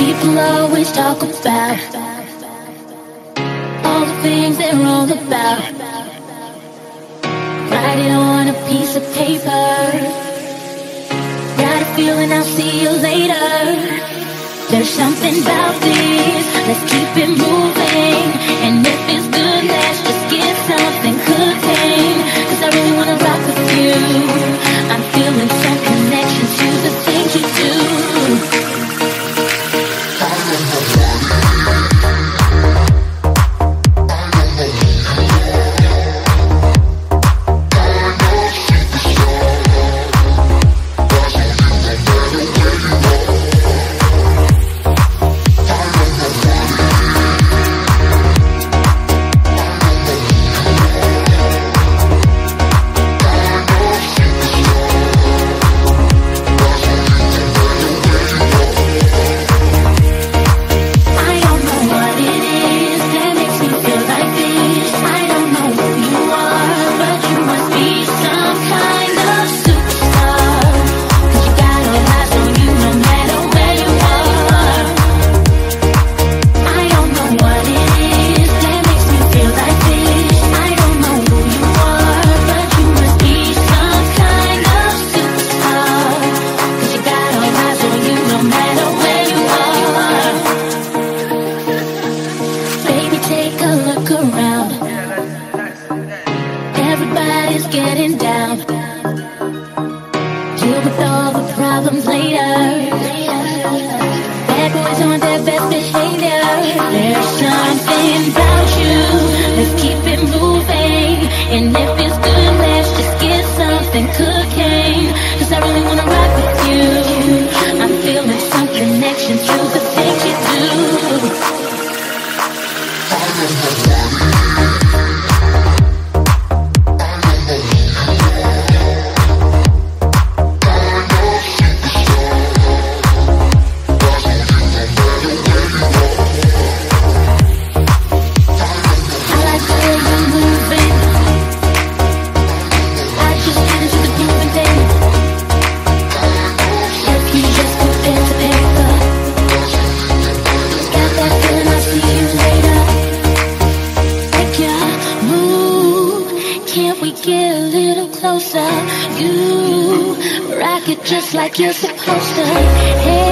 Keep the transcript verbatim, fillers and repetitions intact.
People always talk about all the things they're all about. Write it on a piece of paper. Got a feeling I'll see you later. There's something about this, let's keep it moving. And if it's good, let's just get something cooking. Cause I really wanna rock with you. I'm feeling some connection to the things you do. Just like you're supposed to. Hey.